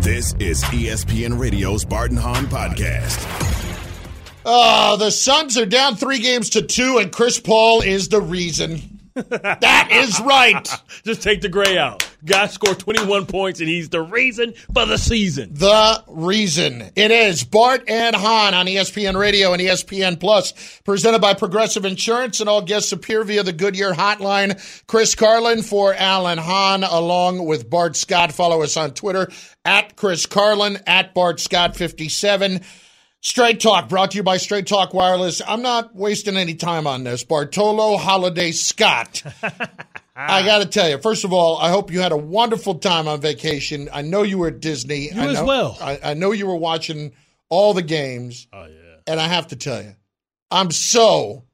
This is ESPN Radio's Bart and Hahn podcast. Oh, the Suns are down 3-2, and Chris Paul is the reason. That is right. Just take the gray out. Guy scored 21 points, and he's the reason for the season. The reason. It is Bart and Hahn on ESPN Radio and ESPN Plus, presented by Progressive Insurance, and all guests appear via the Goodyear Hotline. Chris Carlin for Alan Hahn, along with Bart Scott. Follow us on Twitter, at Chris Carlin, at Bart Scott 57. Straight Talk, brought to you by Straight Talk Wireless. I'm not wasting any time on this. Bartolo Holiday Scott. I got to tell you, first of all, I hope you had a wonderful time on vacation. I know you were at Disney. You as well. I know you were watching all the games. Oh, yeah. And I have to tell you, I'm so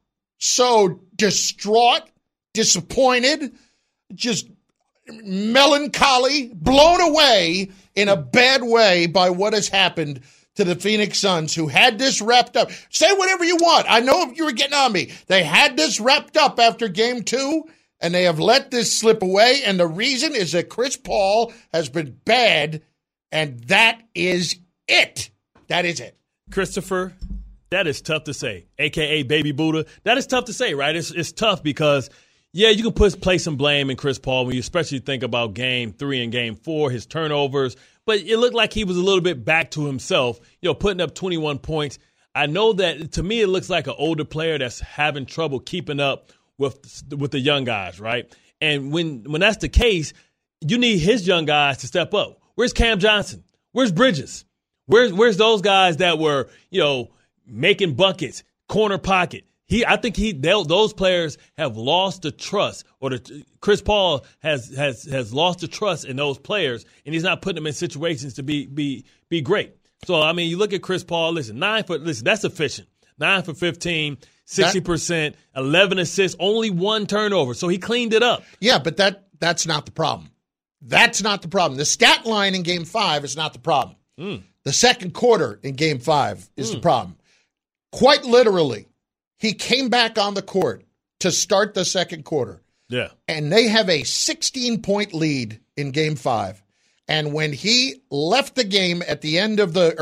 distraught, disappointed, just melancholy, blown away in a bad way by what has happened to the Phoenix Suns, who had this wrapped up. Say whatever you want. I know you were getting on me. They had this wrapped up after Game 2, and they have let this slip away. And the reason is that Chris Paul has been bad, and that is it. That is it. Christopher, that is tough to say, a.k.a. Baby Buddha. That is tough to say, right? It's tough because, yeah, you can place some blame in Chris Paul when you especially think about Game 3 and Game 4, his turnovers. But it looked like he was a little bit back to himself, putting up 21 points. I know that, to me, it looks like an older player that's having trouble keeping up with the young guys, right? And when that's the case, you need his young guys to step up. Where's Cam Johnson? Where's Bridges? Where's those guys that were, making buckets, corner pocket? I think those players have lost the trust, or Chris Paul has lost the trust in those players, and he's not putting them in situations to be great. So I mean, you look at Chris Paul. Listen, that's efficient. 9 for 15, 60%, 11 assists, only 1 turnover. So he cleaned it up. Yeah, but that's not the problem. That's not the problem. The stat line in Game 5 is not the problem. The second quarter in Game 5 is the problem. Quite literally. He came back on the court to start the second quarter. Yeah. And they have a 16-point lead in Game 5. And when he left the game at the end of the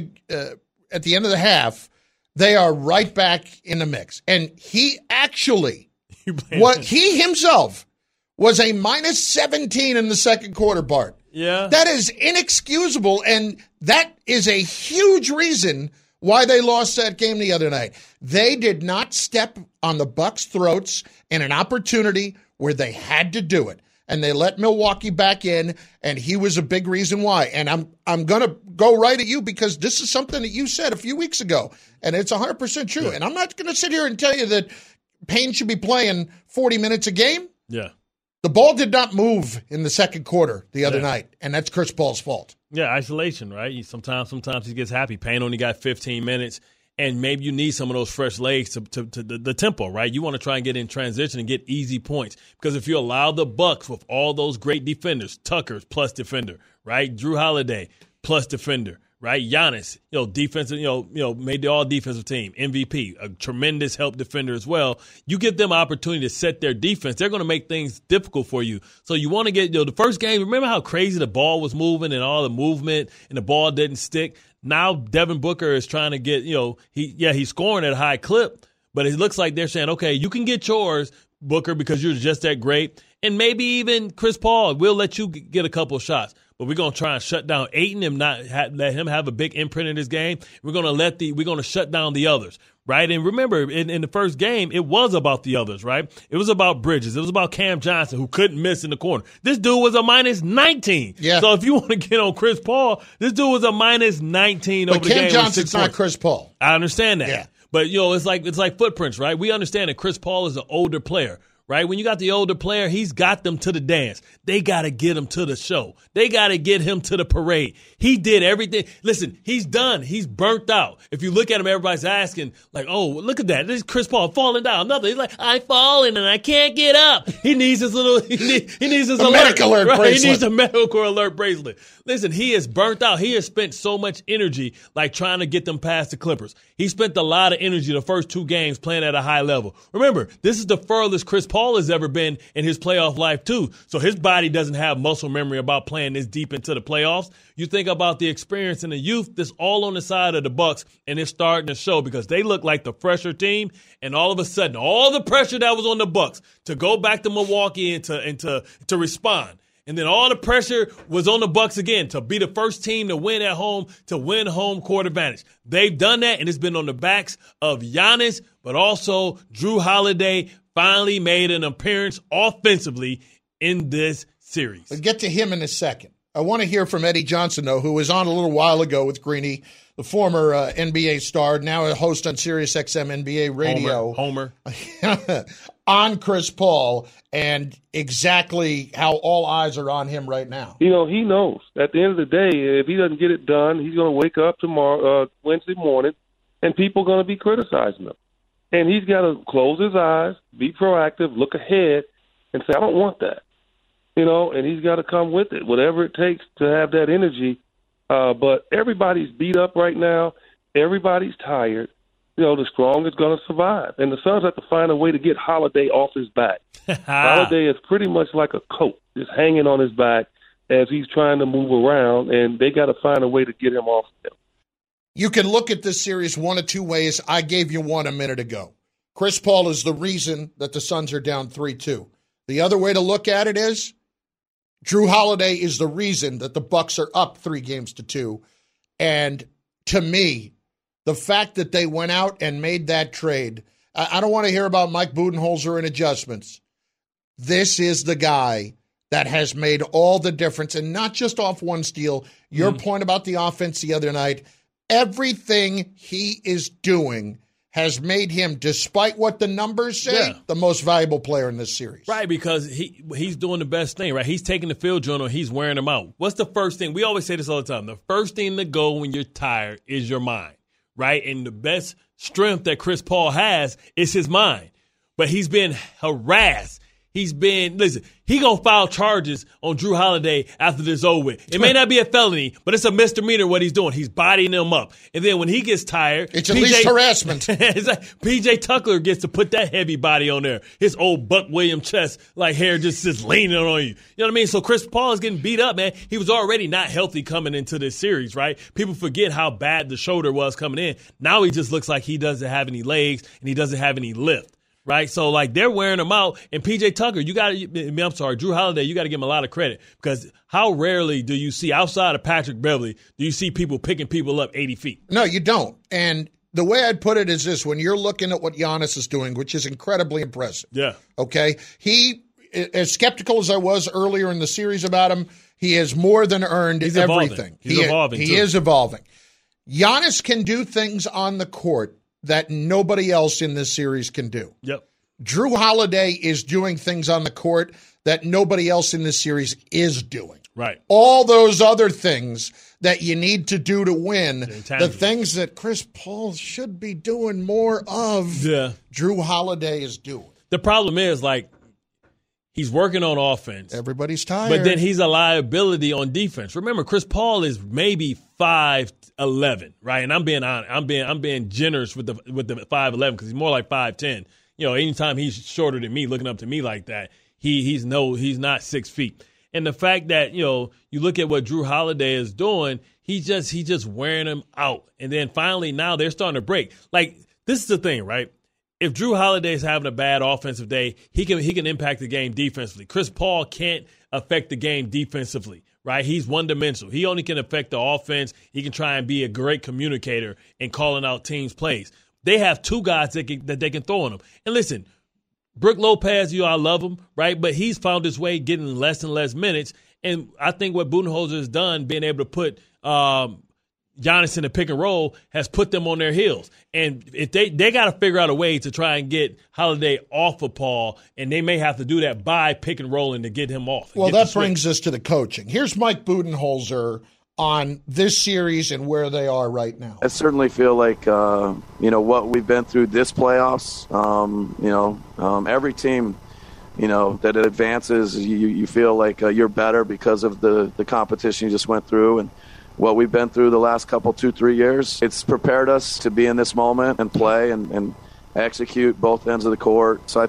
half, they are right back in the mix. And he actually he himself was a minus 17 in the second quarter, Bart. Yeah. That is inexcusable, and that is a huge reason why they lost that game the other night. They did not step on the Bucks' throats in an opportunity where they had to do it. And they let Milwaukee back in, and he was a big reason why. And I'm going to go right at you because this is something that you said a few weeks ago, and it's 100% true. Yeah. And I'm not going to sit here and tell you that Payne should be playing 40 minutes a game. Yeah. The ball did not move in the second quarter the other night, and that's Chris Paul's fault. Yeah, isolation, right? Sometimes he gets happy. Payne only got 15 minutes, and maybe you need some of those fresh legs to the tempo, right? You want to try and get in transition and get easy points because if you allow the Bucks with all those great defenders, Tucker's plus defender, right? Drew Holiday plus defender, right? Giannis, defensive, made the all-defensive team, MVP, a tremendous help defender as well. You give them opportunity to set their defense. They're going to make things difficult for you. So you want to get, the first game, remember how crazy the ball was moving and all the movement and the ball didn't stick? Now Devin Booker is trying to get, he's scoring at a high clip, but it looks like they're saying, okay, you can get yours, Booker, because you're just that great. And maybe even Chris Paul, we'll let you get a couple of shots. But we're going to try and shut down Ayton and not let him have a big imprint in his game. We're going to shut down the others, right? And remember, in the first game, it was about the others, right? It was about Bridges. It was about Cam Johnson, who couldn't miss in the corner. This dude was a minus 19. Yeah. So if you want to get on Chris Paul, this dude was a minus 19 over the game. But Cam Johnson's not Chris Paul. I understand that. Yeah. But, it's like footprints, right? We understand that Chris Paul is an older player. Right? When you got the older player, he's got them to the dance. They got to get him to the show. They got to get him to the parade. He did everything. Listen, he's done. He's burnt out. If you look at him, everybody's asking, like, oh, look at that. This is Chris Paul falling down. Nothing. He's like, I'm falling and I can't get up. He needs his little, he needs his alert. Medical alert bracelet. He needs a medical alert bracelet. Listen, he is burnt out. He has spent so much energy, like trying to get them past the Clippers. He spent a lot of energy the first 2 games playing at a high level. Remember, this is the furthest Chris Paul Paul has ever been in his playoff life too. So his body doesn't have muscle memory about playing this deep into the playoffs. You think about the experience in the youth, that's all on the side of the Bucks, and it's starting to show because they look like the fresher team, and all of a sudden, all the pressure that was on the Bucks to go back to Milwaukee and to respond. And then all the pressure was on the Bucks again to be the first team to win at home, to win home court advantage. They've done that, and it's been on the backs of Giannis, but also Jrue Holiday finally made an appearance offensively in this series. We'll get to him in a second. I want to hear from Eddie Johnson, though, who was on a little while ago with Greeny, the former NBA star, now a host on SiriusXM NBA Radio. Homer. On Chris Paul and exactly how all eyes are on him right now. He knows. At the end of the day, if he doesn't get it done, he's going to wake up tomorrow, Wednesday morning, and people are going to be criticizing him. And he's got to close his eyes, be proactive, look ahead, and say, I don't want that. And he's got to come with it, whatever it takes to have that energy. But everybody's beat up right now. Everybody's tired. The strong is going to survive. And the Suns have to find a way to get Holiday off his back. Holiday is pretty much like a coat, just hanging on his back as he's trying to move around, and they got to find a way to get him off him. You can look at this series one of two ways. I gave you one a minute ago. Chris Paul is the reason that the Suns are down 3-2. The other way to look at it is Jrue Holiday is the reason that the Bucks are up 3-2. And to me, the fact that they went out and made that trade, I don't want to hear about Mike Budenholzer and adjustments. This is the guy that has made all the difference, and not just off one steal. Your point about the offense the other night, everything he is doing has made him, despite what the numbers say, the most valuable player in this series. Right, because he's doing the best thing, right? He's taking the field journal, he's wearing them out. What's the first thing? We always say this all the time. The first thing to go when you're tired is your mind, right? And the best strength that Chris Paul has is his mind. But he's been harassed. He going to file charges on Jrue Holiday after this is over with. It may not be a felony, but it's a misdemeanor what he's doing. He's bodying him up. And then when he gets tired, it's at least harassment. It's like P.J. Tucker gets to put that heavy body on there. His old Buck Williams chest, like hair just leaning on you. You know what I mean? So Chris Paul is getting beat up, man. He was already not healthy coming into this series, right? People forget how bad the shoulder was coming in. Now he just looks like he doesn't have any legs and he doesn't have any lift. Right, so they're wearing him out, and P.J. Tucker, Jrue Holiday, you got to give him a lot of credit because how rarely do you see outside of Patrick Beverley do you see people picking people up 80 feet? No, you don't. And the way I'd put it is this: when you're looking at what Giannis is doing, which is incredibly impressive. Yeah. Okay, he, as skeptical as I was earlier in the series about him, he has more than earned everything. He's evolving. He is evolving. Giannis can do things on the court that nobody else in this series can do. Yep. Jrue Holiday is doing things on the court that nobody else in this series is doing. Right. All those other things that you need to do to win, the things that Chris Paul should be doing more of, Jrue Holiday is doing. The problem is, he's working on offense. Everybody's tired. But then he's a liability on defense. Remember, Chris Paul is maybe 5'11", right? And I'm being honest. I'm being generous with the 5'11" because he's more like 5'10". Anytime he's shorter than me, looking up to me like that, he's not 6 feet. And the fact that you look at what Jrue Holiday is doing, he's just wearing him out. And then finally now they're starting to break. This is the thing, right? If Jrue Holiday is having a bad offensive day, he can impact the game defensively. Chris Paul can't affect the game defensively, right? He's one-dimensional. He only can affect the offense. He can try and be a great communicator in calling out teams' plays. They have two guys that they can throw on them. And listen, Brook Lopez, I love him, right? But he's found his way getting less and less minutes. And I think what Budenholzer has done, being able to put Giannis in the pick and roll, has put them on their heels. And if they got to figure out a way to try and get Holiday off of Paul, and they may have to do that by pick and rolling to get him off. Well, that brings us to the coaching. Here's Mike Budenholzer on this series and where they are right now. I certainly feel like, what we've been through this playoffs, every team, that it advances, you feel like you're better because of the competition you just went through. And what we've been through the last 2-3 years, it's prepared us to be in this moment and play and execute both ends of the court. So I think,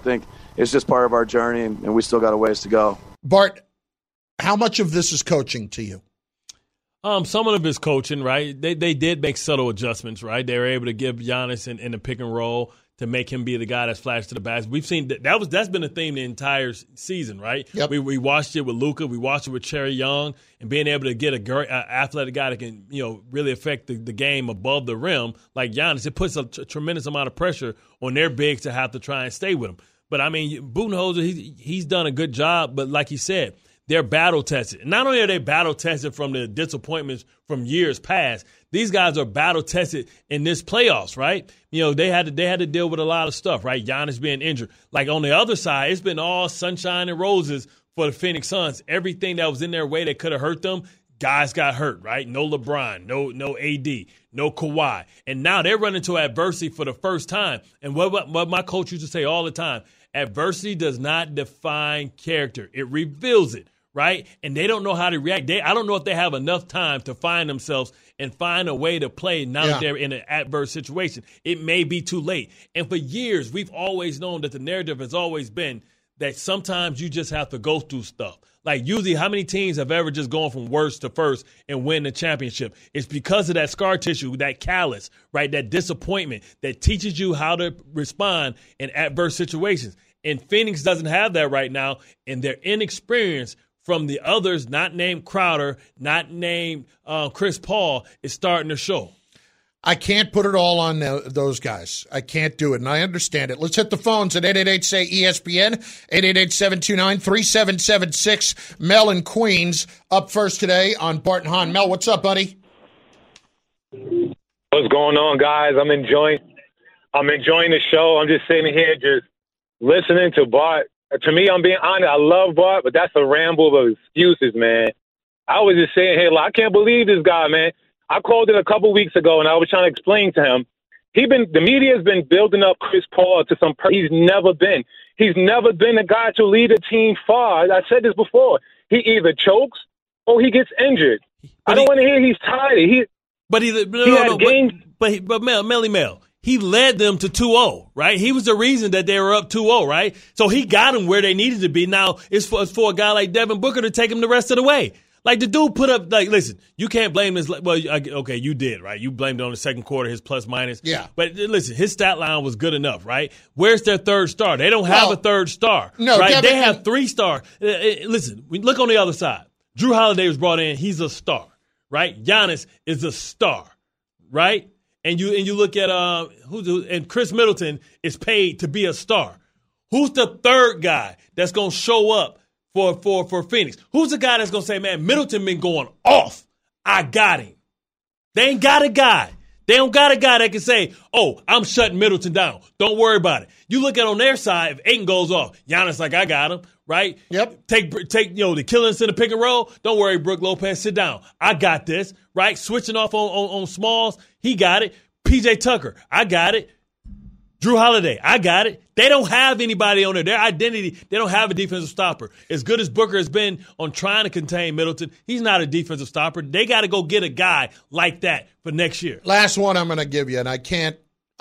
it's just part of our journey, and we still got a ways to go. Bart, how much of this is coaching to you? Some of it is coaching, right? They did make subtle adjustments, right? They were able to give Giannis in the pick and roll to make him be the guy that's flashed to the basket. We've seen that's been a theme the entire season, right? Yep. We watched it with Luka, we watched it with Cherry Young, and being able to get a great athletic guy that can really affect the game above the rim like Giannis. It puts a tremendous amount of pressure on their bigs to have to try and stay with him. But I mean, Budenholzer, he's done a good job. But like he said, they're battle tested. Not only are they battle tested from the disappointments from years past, these guys are battle tested in this playoffs, right? They had to deal with a lot of stuff, right? Giannis being injured. Like on the other side, it's been all sunshine and roses for the Phoenix Suns. Everything that was in their way that could have hurt them, guys got hurt, right? No LeBron, no AD, no Kawhi. And now they're running into adversity for the first time. And what my coach used to say all the time, adversity does not define character. It reveals it. Right? And they don't know how to react. I don't know if they have enough time to find themselves and find a way to play now that they're in an adverse situation. It may be too late. And for years, we've always known that the narrative has always been that sometimes you just have to go through stuff. Like usually how many teams have ever just gone from worst to first and win the championship? It's because of that scar tissue, that callus, right? That disappointment that teaches you how to respond in adverse situations. And Phoenix doesn't have that right now, and their inexperience from the others, not named Crowder, not named Chris Paul, is starting to show. I can't put it all on those guys. I can't do it, and I understand it. Let's hit the phones at 888-SAY-ESPN, 888-729-3776. Mel in Queens up first today on Bart and Hahn. Mel, what's up, buddy? What's going on, guys? I'm enjoying the show. I'm just sitting here just listening to Bart. To me, I'm being honest, I love Bart, but that's a ramble of excuses, man. I was just saying, hey, I can't believe this guy, man. I called in a couple weeks ago, and I was trying to explain to him. The media has been building up Chris Paul to some he's never been. He's never been a guy to lead a team far. I said this before. He either chokes or he gets injured. I don't want to hear he's tired. But Mel. He led them to 2-0, right? He was the reason that they were up 2-0, right? So he got them where they needed to be. Now it's for a guy like Devin Booker to take him the rest of the way. Like the dude put up, listen, you can't blame his. Well, okay, you did, right? You blamed it on the second quarter, his plus minus. Yeah. But listen, his stat line was good enough, right? Where's their third star? They don't have a third star. No, right? They have 3 stars. Listen, we look on the other side. Jrue Holiday was brought in. He's a star, right? Giannis is a star, right? And you look at and Chris Middleton is paid to be a star. Who's the third guy that's gonna show up for Phoenix? Who's the guy that's gonna say, man, Middleton been going off. I got him. They ain't got a guy. They don't got a guy that can say, oh, I'm shutting Middleton down. Don't worry about it. You look at on their side, if Ayton goes off, Giannis like, I got him, right? Yep. Take the killers in the pick and roll. Don't worry, Brook Lopez, sit down. I got this, right? Switching off on Smalls, he got it. PJ Tucker, I got it. Jrue Holiday, I got it. They don't have anybody on there. Their identity, they don't have a defensive stopper. As good as Booker has been on trying to contain Middleton, he's not a defensive stopper. They got to go get a guy like that for next year. Last one I'm going to give you, and I can't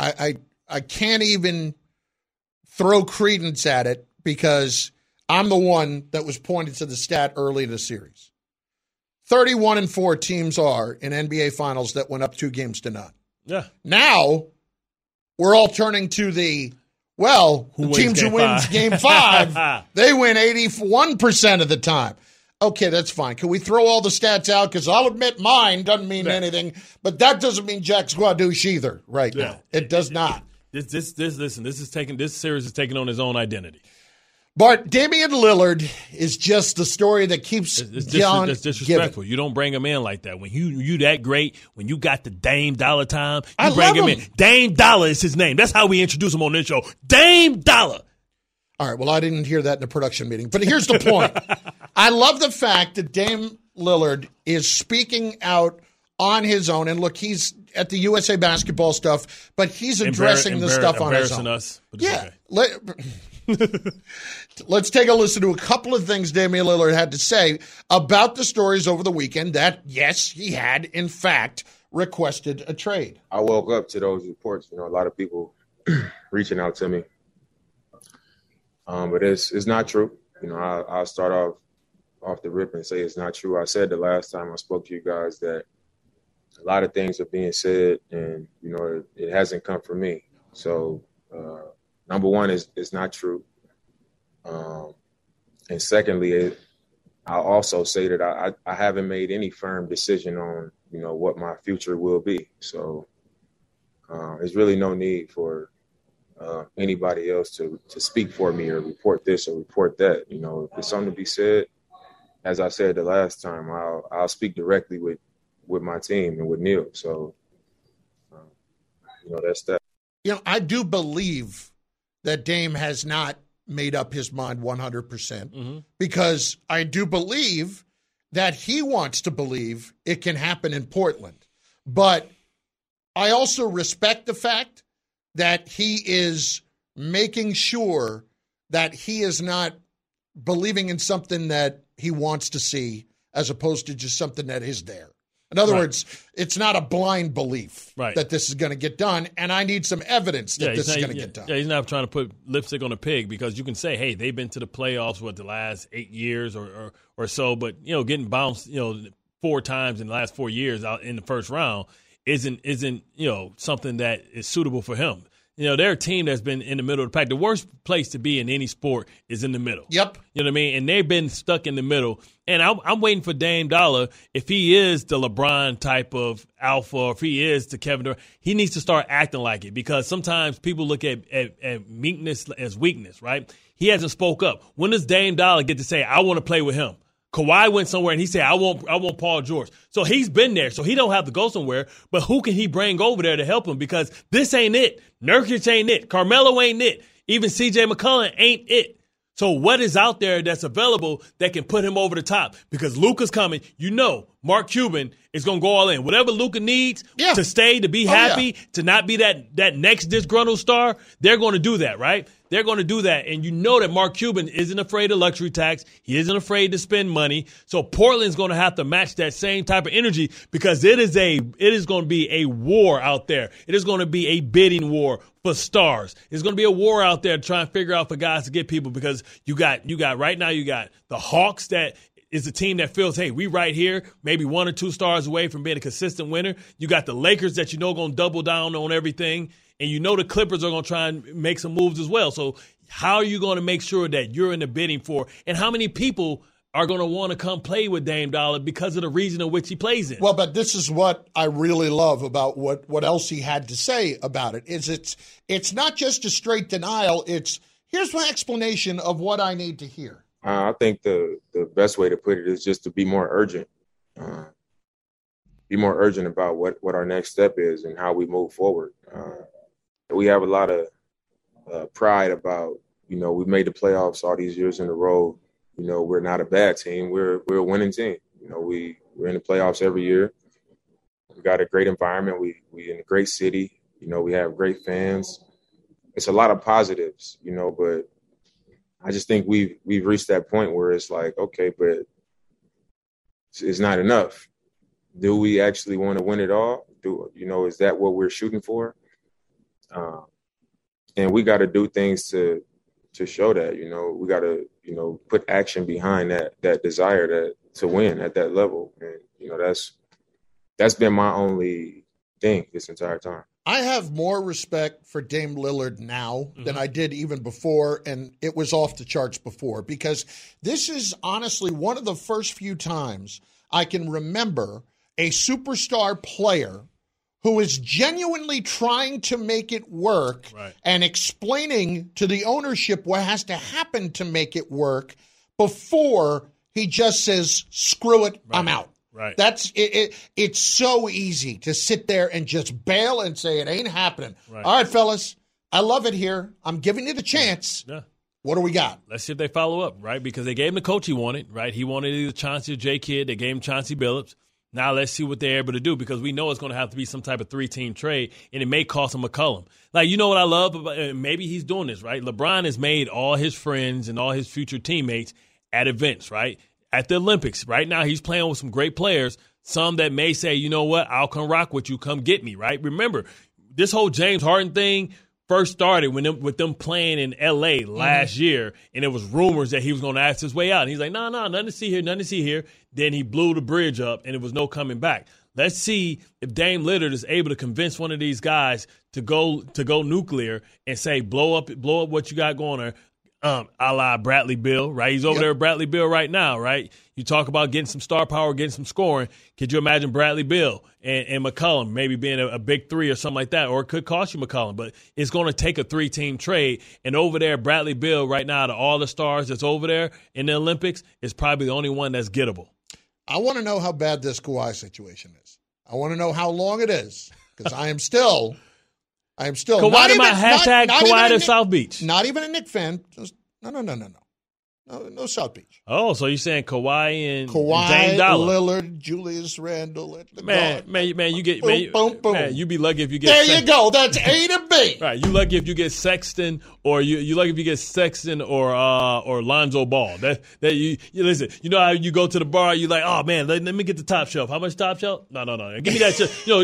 even throw credence at it because I'm the one that was pointed to the stat early in the series. 31-4 teams are in NBA Finals that went up 2-0. Yeah. Now we're all turning to the teams who wins Game 5, they win 81% of the time. Okay, that's fine. Can we throw all the stats out? Because I'll admit mine doesn't mean anything, but that doesn't mean Jack Squadouche either now. It does not. This series is taking on its own identity. But Damian Lillard is just the story that keeps It's disrespectful. You don't bring him in like that. When you that great, when you got the Dame Dollar time, you bring him in. Dame Dollar is his name. That's how we introduce him on this show. Dame Dollar. All right, well, I didn't hear that in the production meeting. But here's the point. I love the fact that Dame Lillard is speaking out on his own. And look, he's at the USA Basketball stuff, but he's addressing the stuff on his own. Us, yeah. Okay. Let's take a listen to a couple of things Damian Lillard had to say about the stories over the weekend that, yes, he had, in fact, requested a trade. I woke up to those reports, a lot of people reaching out to me. But it's not true. I'll start off the rip and say it's not true. I said the last time I spoke to you guys that a lot of things are being said, and it hasn't come from me. So number one is it's not true, and secondly, I'll also say that I haven't made any firm decision on what my future will be. So there's really no need for anybody else to speak for me or report this or report that. If there's something to be said, as I said the last time, I'll speak directly with my team and with Neil. So, that's that. I do believe that Dame has not made up his mind 100% because I do believe that he wants to believe it can happen in Portland. But I also respect the fact that he is making sure that he is not believing in something that he wants to see as opposed to just something that is there. In other words, it's not a blind belief that this is going to get done, and I need some evidence that this is going to get done. Yeah, he's not trying to put lipstick on a pig because you can say, hey, they've been to the playoffs, the last 8 years or so, but, getting bounced, 4 times in the last 4 years out in the first round isn't something that is suitable for him. They're a team that's been in the middle of the pack. The worst place to be in any sport is in the middle. Yep. You know what I mean? And they've been stuck in the middle. And I'm waiting for Dame Dollar, if he is the LeBron type of alpha, or if he is the Kevin Durant, he needs to start acting like it because sometimes people look at meekness as weakness, right? He hasn't spoke up. When does Dame Dollar get to say, I want to play with him? Kawhi went somewhere and he said, I want Paul George. So he's been there, so he don't have to go somewhere. But who can he bring over there to help him? Because this ain't it. Nurkic ain't it. Carmelo ain't it. Even C.J. McCollum ain't it. So what is out there that's available that can put him over the top? Because Luka's coming. Mark Cuban is going to go all in. Whatever Luka needs to stay, to be happy, to not be that next disgruntled star, they're going to do that, right? They're going to do that. And that Mark Cuban isn't afraid of luxury tax. He isn't afraid to spend money. So Portland's going to have to match that same type of energy because it is going to be a war out there. It is going to be a bidding war for stars. It's going to be a war out there trying to figure out for guys to get people because you got right now you got the Hawks that is a team that feels, hey, we right here, maybe 1 or 2 stars away from being a consistent winner. You got the Lakers that going to double down on everything. And the Clippers are going to try and make some moves as well. So how are you going to make sure that you're in the bidding for? And how many people are going to want to come play with Dame Dollar because of the region in which he plays in? Well, but this is what I really love about what else he had to say about it. It's not just a straight denial. It's here's my explanation of what I need to hear. I think the best way to put it is just to be more urgent. Be more urgent about what our next step is and how we move forward. We have a lot of pride about, we've made the playoffs all these years in a row. We're not a bad team. We're a winning team. We're in the playoffs every year. We got a great environment. We in a great city. We have great fans. It's a lot of positives, but I just think we've reached that point where it's like, okay, but it's not enough. Do we actually want to win it all? Is that what we're shooting for? And we got to do things to show that, we got to, put action behind that desire to win at that level. And, that's been my only thing this entire time. I have more respect for Dame Lillard now than I did even before, and it was off the charts before, because this is honestly one of the first few times I can remember a superstar player who is genuinely trying to make it work and explaining to the ownership what has to happen to make it work before he just says, screw it, I'm out. Right. That's it. It's so easy to sit there and just bail and say it ain't happening. Right. All right, fellas, I love it here. I'm giving you the chance. Yeah. What do we got? Let's see if they follow up, right? Because they gave him the coach he wanted, right? He wanted either Chauncey or Jay Kidd. They gave him Chauncey Billups. Now let's see what they're able to do, because we know it's going to have to be some type of 3-team trade, and it may cost him McCollum. Like, you know what I love about, maybe he's doing this, right? LeBron has made all his friends and all his future teammates at events, right? At the Olympics. Right now he's playing with some great players, some that may say, you know what, I'll come rock with you, come get me, right? Remember, this whole James Harden thing, first started with them playing in L.A. last year, and there was rumors that he was going to ask his way out. And he's like, no, nothing to see here. Then he blew the bridge up, and there was no coming back. Let's see if Dame Lillard is able to convince one of these guys to go nuclear and say, blow up what you got going there. A la Bradley Beal, right? He's over there with Bradley Beal right now, right? You talk about getting some star power, getting some scoring. Could you imagine Bradley Beal and McCollum maybe being a big three or something like that? Or it could cost you McCollum, but it's going to take a 3-team trade. And over there, Bradley Beal right now, to all the stars that's over there in the Olympics, is probably the only one that's gettable. I want to know how bad this Kawhi situation is. I want to know how long it is, because I am still Kawhi to my hashtag Kawhi to South Beach. Not even a Knick fan. Just, no South Beach. Oh, so you're saying Kawhi and Dame Dollar. Lillard, Julius Randle. Man, you get boom. Man, you be lucky if you get. There you go. That's A to B. Right, you lucky if you get Sexton, or you lucky if you get Sexton or Lonzo Ball. That you listen. You know how you go to the bar, you like, oh man, let me get the top shelf. How much top shelf? No. Give me that.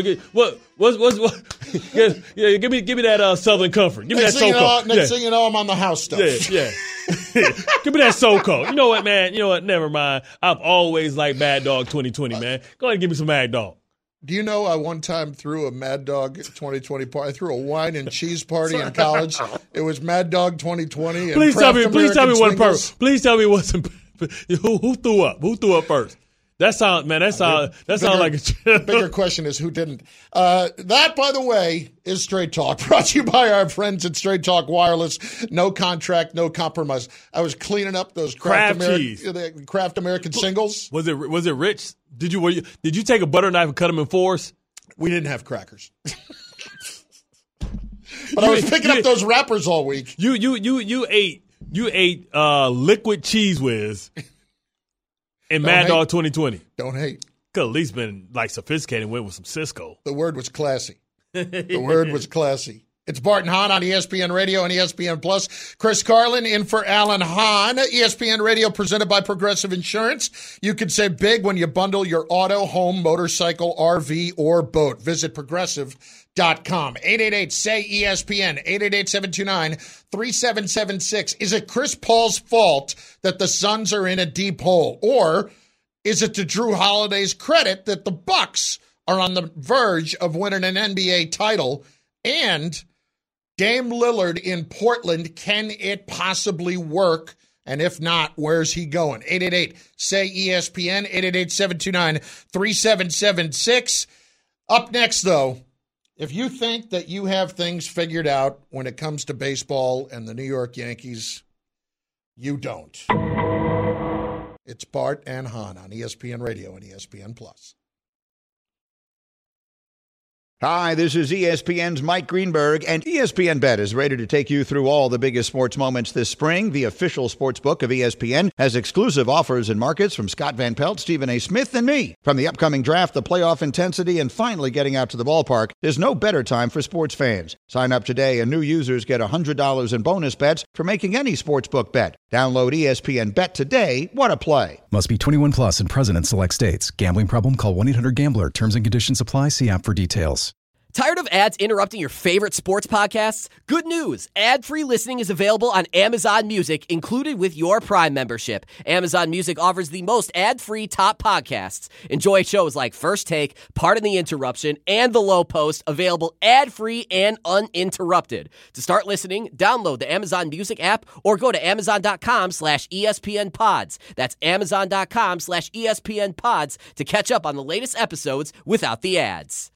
Give me that Southern Comfort. Give me that SoCo. Next thing you know, I'm on the house stuff. Yeah. Give me that SoCo. You know what, man? Never mind. I've always liked Mad Dog 2020, man. Go ahead and give me some Mad Dog. Do you know I one time threw a Mad Dog 2020 party? I threw a wine and cheese party in college. It was Mad Dog 2020. Please tell me one person. Please tell me who threw up. Who threw up first? That sounds like a bigger question is who didn't. That, by the way, is Straight Talk, brought to you by our friends at Straight Talk Wireless. No contract, no compromise. I was cleaning up those Kraft American singles. Was it rich? Did you take a butter knife and cut them in fours? We didn't have crackers. But I was picking up those wrappers all week. You ate liquid Cheese Whiz. And Mad Dog 2020. Don't hate. Could at least been sophisticated and went with some Cisco. The word was classy. It's Bart and Hahn on ESPN Radio and ESPN Plus. Chris Carlin in for Alan Hahn. ESPN Radio presented by Progressive Insurance. You can save big when you bundle your auto, home, motorcycle, RV, or boat. Visit Progressive.com. 888-SAY-ESPN. 888-729-3776. Is it Chris Paul's fault that the Suns are in a deep hole? Or is it to Drew Holiday's credit that the Bucks are on the verge of winning an NBA title? And Dame Lillard in Portland, can it possibly work? And if not, where's he going? 888-SAY-ESPN, 888-729-3776. Up next, though, if you think that you have things figured out when it comes to baseball and the New York Yankees, you don't. It's Bart and Hahn on ESPN Radio and ESPN Plus. Hi, this is ESPN's Mike Greenberg, and ESPN Bet is ready to take you through all the biggest sports moments this spring. The official sports book of ESPN has exclusive offers and markets from Scott Van Pelt, Stephen A. Smith, and me. From the upcoming draft, the playoff intensity, and finally getting out to the ballpark, there's no better time for sports fans. Sign up today, and new users get $100 in bonus bets for making any sportsbook bet. Download ESPN Bet today. What a play. Must be 21 plus and present in select states. Gambling problem? Call 1-800-GAMBLER. Terms and conditions apply. See app for details. Tired of ads interrupting your favorite sports podcasts? Good news. Ad-free listening is available on Amazon Music, included with your Prime membership. Amazon Music offers the most ad-free top podcasts. Enjoy shows like First Take, Pardon the Interruption, and The Low Post, available ad-free and uninterrupted. To start listening, download the Amazon Music app or go to Amazon.com/ESPN Pods. That's Amazon.com/ESPN Pods to catch up on the latest episodes without the ads.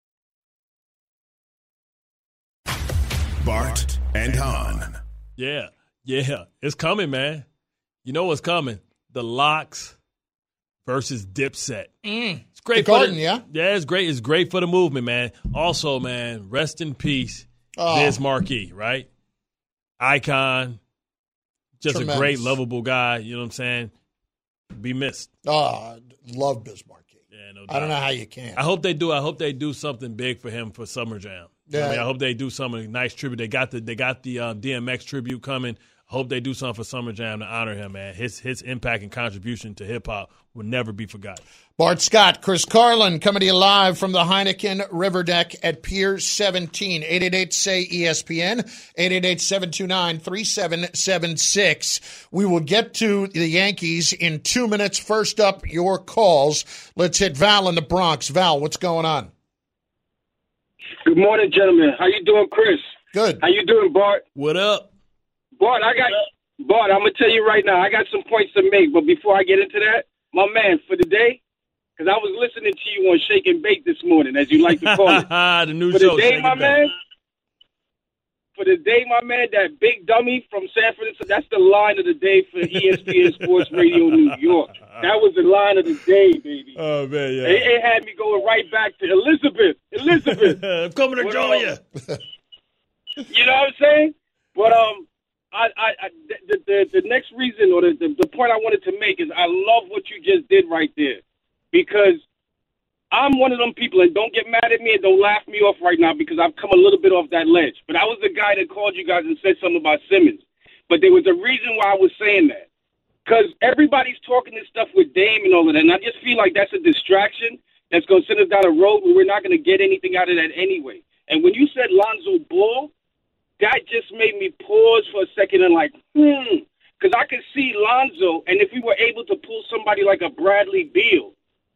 Bart and Hahn. Yeah. It's coming, man. You know what's coming? The Lox versus Dipset. It's great for Garden, yeah? Yeah, it's great. It's great for the movement, man. Also, man, rest in peace, Biz Markie, right? Icon. Just Tremendous. A great, lovable guy. You know what I'm saying? Be missed. Love Biz Markie. Yeah, no doubt. I don't know how you can. I hope they do something big for him for Summer Jam. Yeah. I hope they do something nice tribute. They got the DMX tribute coming. I Hope they do something for Summer Jam to honor him, man. His impact and contribution to hip-hop will never be forgotten. Bart Scott, Chris Carlin, coming to you live from the Heineken River Deck at Pier 17. 888-SAY-ESPN, 888-729-3776. We will get to the Yankees in 2 minutes. First up, your calls. Let's hit Val in the Bronx. Val, what's going on? Good morning, gentlemen. How you doing, Chris? Good. How you doing, Bart? What up? Bart, I'm going to tell you right now, I got some points to make, but before I get into that, my man, for the day, because I was listening to you on Shake and Bake this morning, as you like to call it. The new for show, the day, Shake my and man. For the day, my man, that big dummy from San Francisco, that's the line of the day for ESPN Sports Radio New York. That was the line of the day, baby. Oh, man, yeah. It had me going right back to Elizabeth. I'm coming to join you. You know what I'm saying? But the next reason or the point I wanted to make is I love what you just did right there, because I'm one of them people, and don't get mad at me and don't laugh me off right now because I've come a little bit off that ledge. But I was the guy that called you guys and said something about Simmons. But there was a reason why I was saying that. Because everybody's talking this stuff with Dame and all of that, and I just feel like that's a distraction that's going to send us down a road where we're not going to get anything out of that anyway. And when you said Lonzo Ball, that just made me pause for a second and like, because I could see Lonzo, and if we were able to pull somebody like a Bradley Beal,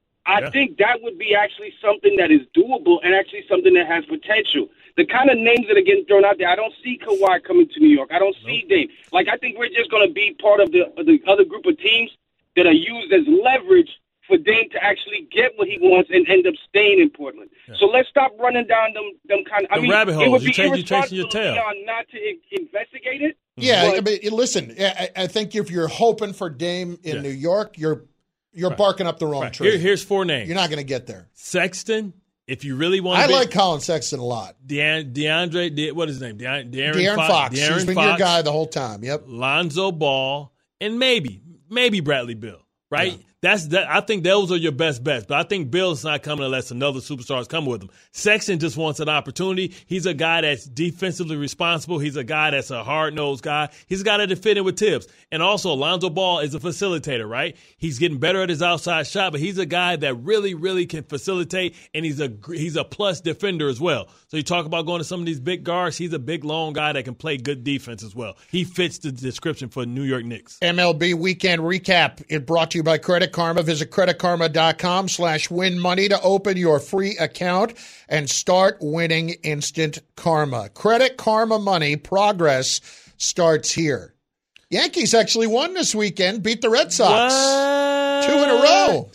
I think that would be actually something that is doable and actually something that has potential. The kind of names that are getting thrown out there, I don't see Kawhi coming to New York. I don't see Dame. Like, I think we're just going to be part of the other group of teams that are used as leverage for Dame to actually get what he wants and end up staying in Portland. Yeah. So let's stop running down them kind of rabbit holes. It would be chasing your tail. Not to investigate it. Yeah, I mean, listen, I think if you're hoping for Dame in New York, you're barking up the wrong tree. Here's 4 names. You're not going to get there. Sexton, if you really want to I like Colin Sexton a lot. DeAndre, what is his name? De'Aaron Fox. He's been your guy the whole time. Yep. Lonzo Ball, and maybe Bradley Beal, right? Yeah. I think those are your best bets. But I think Bill's not coming unless another superstar is coming with him. Sexton just wants an opportunity. He's a guy that's defensively responsible. He's a guy that's a hard-nosed guy. He's a guy that fit in with Tibbs. And also, Lonzo Ball is a facilitator, right? He's getting better at his outside shot, but he's a guy that really, really can facilitate, and he's a plus defender as well. So you talk about going to some of these big guards. He's a big, long guy that can play good defense as well. He fits the description for New York Knicks. MLB Weekend Recap. It brought to you by Credit Karma. Visit creditkarma.com/win money to open your free account and start winning instant karma. Credit Karma Money. Progress starts here. Yankees actually won this weekend, beat the Red Sox. What? 2 in a row.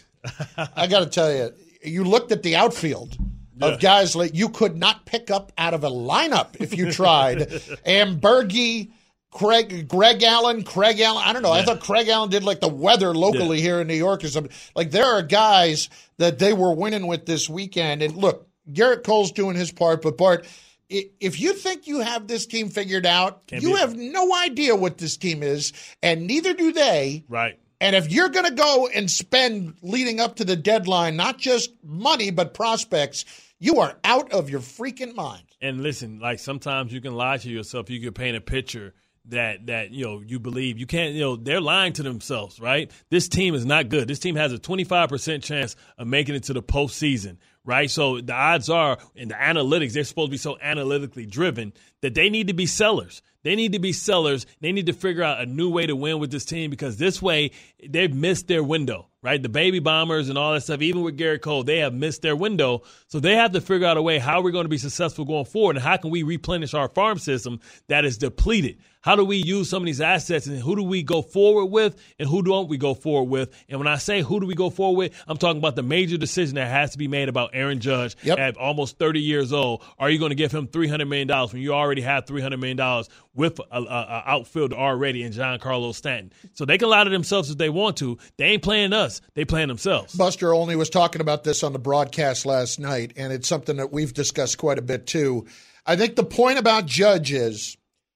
I got to tell you, you looked at the outfield of guys like you could not pick up out of a lineup if you tried. Ambergy, Greg Allen. I don't know. I thought Craig Allen did like the weather locally here in New York or something. Like there are guys that they were winning with this weekend. And look, Garrett Cole's doing his part, but Bart, if you think you have this team figured out, you have no idea what this team is, and neither do they. Right. And if you're going to go and spend leading up to the deadline, not just money, but prospects, you are out of your freaking mind. And listen, like sometimes you can lie to yourself. You can paint a picture that you believe. You can't, they're lying to themselves, right? This team is not good. This team has a 25% chance of making it to the postseason, right? So the odds are, in the analytics, they're supposed to be so analytically driven that they need to be sellers. They need to be sellers. They need to figure out a new way to win with this team because this way they've missed their window, right? The baby bombers and all that stuff, even with Garrett Cole, they have missed their window. So they have to figure out a way how we're going to be successful going forward and how can we replenish our farm system that is depleted. How do we use some of these assets and who do we go forward with and who don't we go forward with? And when I say who do we go forward with, I'm talking about the major decision that has to be made about Aaron Judge at almost 30 years old. Are you going to give him $300 million when you already have $300 million with an outfield already in Giancarlo Stanton? So they can lie to themselves if they want to. They ain't playing us. They playing themselves. Buster Olney was talking about this on the broadcast last night, and it's something that we've discussed quite a bit too. I think the point about Judge is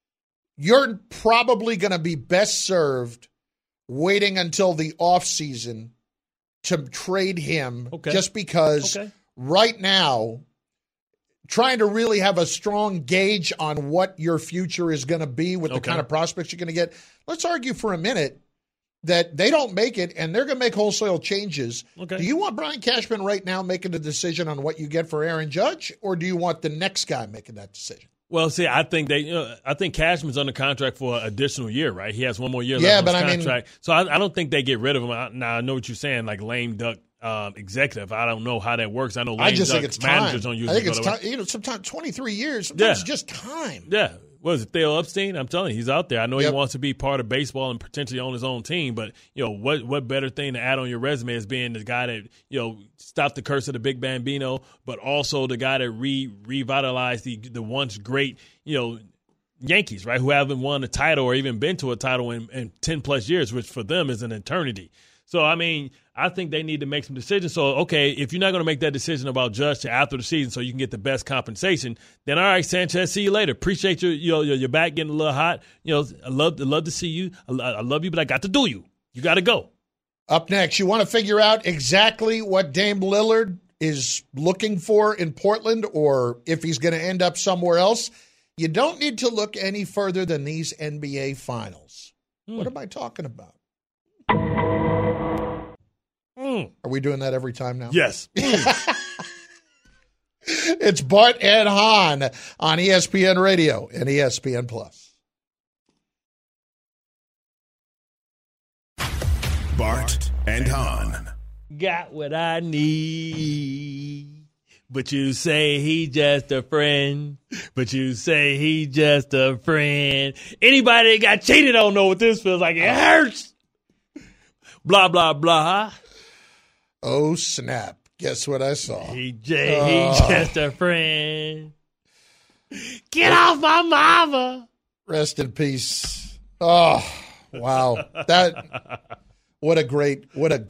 you're probably going to be best served waiting until the offseason to trade him just because right now trying to really have a strong gauge on what your future is going to be with the kind of prospects you're going to get, let's argue for a minute that they don't make it and they're going to make wholesale changes. Okay. Do you want Brian Cashman right now making a decision on what you get for Aaron Judge, or do you want the next guy making that decision? Well, see, I think Cashman's under contract for an additional year, right? He has one more year left on his contract. So I don't think they get rid of him. Now, I know what you're saying, like lame duck executive. I don't know how that works. I know lame duck managers don't use it. I think it's time. Sometimes 23 years, sometimes it's just time. Yeah. What is it, Theo Epstein? I'm telling you, he's out there. I know he wants to be part of baseball and potentially own his own team, but what better thing to add on your resume as being the guy that stopped the curse of the Big Bambino, but also the guy that revitalized the once great Yankees, right? Who haven't won a title or even been to a title in 10 plus years, which for them is an eternity. So, I mean, I think they need to make some decisions. So, okay, if you're not going to make that decision about Judge to after the season so you can get the best compensation, then all right, Sanchez, see you later. Appreciate your back getting a little hot. I love to see you. I love you, but I got to do you. You got to go. Up next, you want to figure out exactly what Dame Lillard is looking for in Portland or if he's going to end up somewhere else. You don't need to look any further than these NBA Finals. What am I talking about? Are we doing that every time now? Yes. It's Bart and Hahn on ESPN Radio and ESPN Plus. Bart and Hahn. Got what I need. But you say he just a friend. But you say he just a friend. Anybody that got cheated on know what this feels like. It hurts. Blah, blah, blah. Oh, snap. Guess what I saw? He just a friend. Get off my mama. Rest in peace. Oh, wow. What a great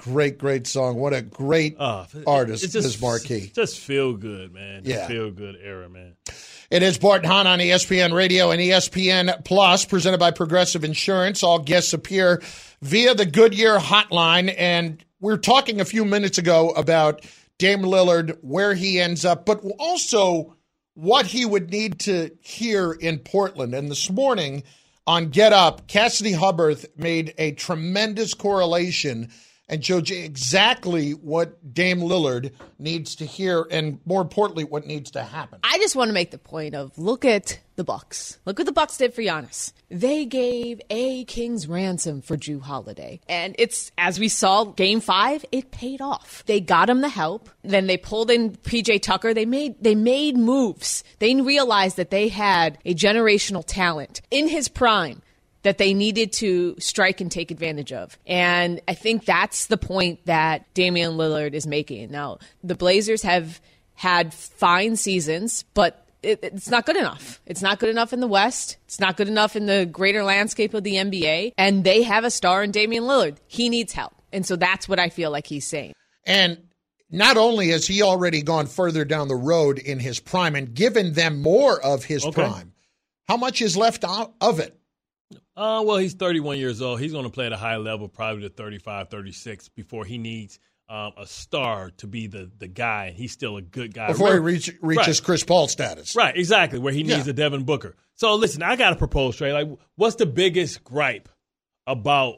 song. What a great artist, Ms. Marquis. Just feel good, man. Yeah. Feel good era, man. It is Bart and Hahn on ESPN Radio and ESPN Plus, presented by Progressive Insurance. All guests appear via the Goodyear hotline, and we were talking a few minutes ago about Dame Lillard, where he ends up, but also what he would need to hear in Portland. And this morning on Get Up, Cassidy Hubbard made a tremendous correlation and showed you exactly what Dame Lillard needs to hear and, more importantly, what needs to happen. I just want to make the point of look at the Bucks. Look what the Bucks did for Giannis. They gave a king's ransom for Jrue Holiday. And it's, as we saw, Game 5, it paid off. They got him the help. Then they pulled in P.J. Tucker. They made moves. They realized that they had a generational talent in his prime that they needed to strike and take advantage of. And I think that's the point that Damian Lillard is making. Now, the Blazers have had fine seasons, but it's not good enough. It's not good enough in the West. It's not good enough in the greater landscape of the NBA. And they have a star in Damian Lillard. He needs help. And so that's what I feel like he's saying. And not only has he already gone further down the road in his prime and given them more of his prime, how much is left out of it? Well, he's 31 years old. He's going to play at a high level, probably to 35, 36, before he needs a star to be the guy. He's still a good guy. Before he reaches Chris Paul status. Right, exactly, where he needs a Devin Booker. So, listen, I got to propose, Trey. Like, what's the biggest gripe about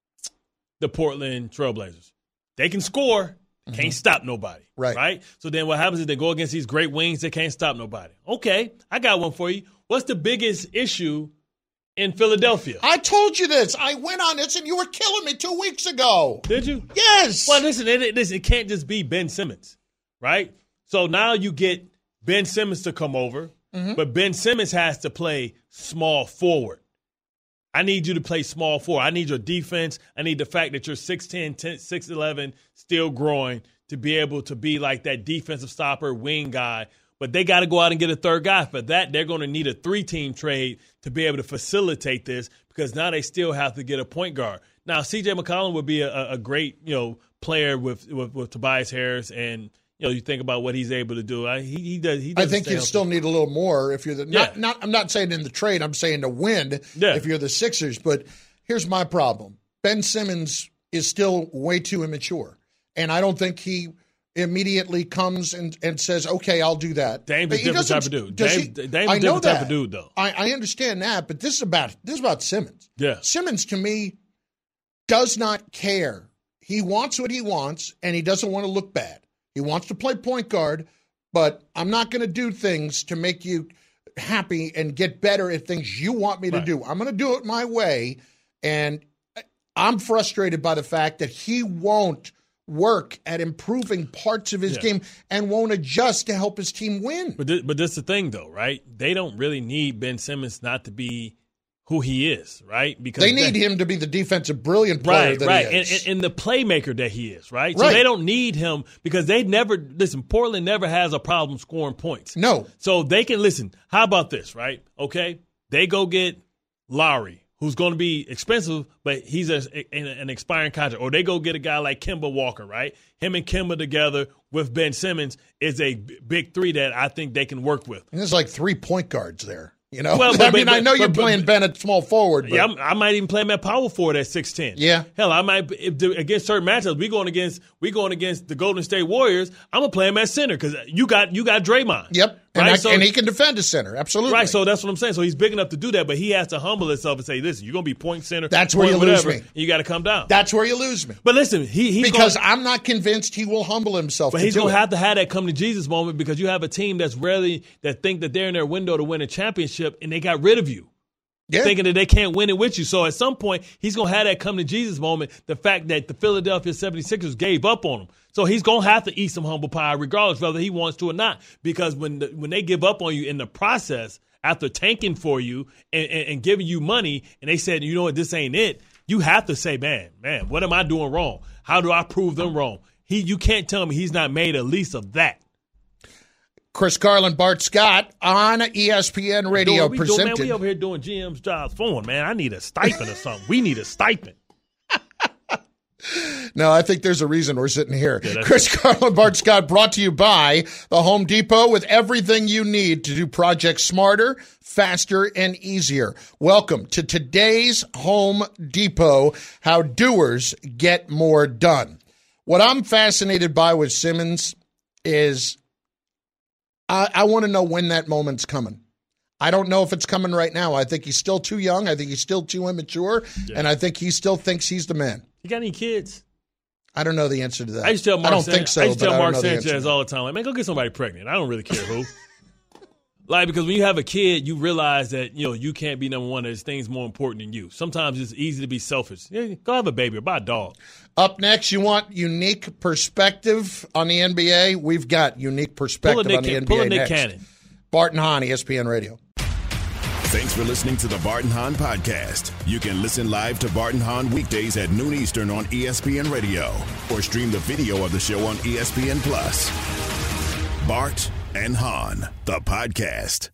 the Portland Trailblazers? They can score, can't stop nobody. Right? So then what happens is they go against these great wings that can't stop nobody. Okay, I got one for you. What's the biggest issue in Philadelphia? I told you this. I went on this, and you were killing me 2 weeks ago. Did you? Yes. Well, listen, it can't just be Ben Simmons, right? So now you get Ben Simmons to come over, but Ben Simmons has to play small forward. I need you to play small forward. I need your defense. I need the fact that you're 6'10", 6'11", still growing to be able to be like that defensive stopper, wing guy. But they got to go out and get a third guy. For that, they're going to need a 3-team trade to be able to facilitate this because now they still have to get a point guard. Now, C.J. McCollum would be a great player with Tobias Harris, and you think about what he's able to do. He does. I think you still need a little more if you're the I'm not saying in the trade. I'm saying to win if you're the Sixers. But here's my problem: Ben Simmons is still way too immature, and I don't think he immediately comes and sa's, okay, I'll do that. Dame's a different type of dude. Dame's a different type of dude, though. I understand that, but this is about Simmons. Yeah. Simmons, to me, does not care. He wants what he wants, and he doesn't want to look bad. He wants to play point guard, but I'm not going to do things to make you happy and get better at things you want me to do. I'm going to do it my way, and I'm frustrated by the fact that he won't work at improving parts of his game and won't adjust to help his team win. But this is the thing, though, right? They don't really need Ben Simmons not to be who he is, right? Because they need him to be the defensive brilliant player that he is. And the playmaker that he is, right? So they don't need him because Portland never has a problem scoring points. No. So they can, listen, how about this, right? Okay, they go get Lowry, who's going to be expensive, but he's an expiring contract. Or they go get a guy like Kemba Walker, right? Him and Kemba together with Ben Simmons is a big three that I think they can work with. And there's like 3 point guards there. You know, I know you're playing Ben at small forward. But. Yeah, I might even play him at power forward at 6'10". Yeah, hell, I might against certain matchups. We going against the Golden State Warriors. I'm gonna play him at center because you got Draymond. Yep, right? and he can defend a center. Absolutely, right. So that's what I'm saying. So he's big enough to do that, but he has to humble himself and say, "Listen, you're gonna be point center. That's where you lose me. You got to come down. That's where you lose me. But listen, I'm not convinced he will humble himself. But he's gonna have to have that come to Jesus moment because you have a team that think that they're in their window to win a championship and they got rid of you. Thinking that they can't win it with you. So at some point, he's going to have that come to Jesus moment, the fact that the Philadelphia 76ers gave up on him. So he's going to have to eat some humble pie regardless whether he wants to or not. Because when they give up on you in the process, after tanking for you and giving you money, and they said, you know what, this ain't it, you have to say, man, what am I doing wrong? How do I prove them wrong? You can't tell me he's not made at least of that. Chris Carlin, Bart Scott on ESPN Radio presented. We over here doing GM's jobs for him, man. I need a stipend or something. We need a stipend. No, I think there's a reason we're sitting here. Chris Carlin, Bart Scott, brought to you by the Home Depot with everything you need to do projects smarter, faster, and easier. Welcome to today's Home Depot, how doers get more done. What I'm fascinated by with Simmons is I want to know when that moment's coming. I don't know if it's coming right now. I think he's still too young. I think he's still too immature. Yeah. And I think he still thinks he's the man. You got any kids? I don't know the answer to that. I used to tell Mark I don't think so. I used to tell Mark Sanchez Sanchez all the time, like, man, go get somebody pregnant. I don't really care who. Like, because when you have a kid, you realize that, you can't be number one. There's things more important than you. Sometimes it's easy to be selfish. Yeah, go have a baby or buy a dog. Up next, you want unique perspective on the NBA? We've got unique perspective on the NBA Pull a Nick next. Cannon. Bart and Hahn, ESPN Radio. Thanks for listening to the Bart and Hahn podcast. You can listen live to Bart and Hahn weekdays at noon Eastern on ESPN Radio or stream the video of the show on ESPN Plus. Bart and Hahn, the podcast.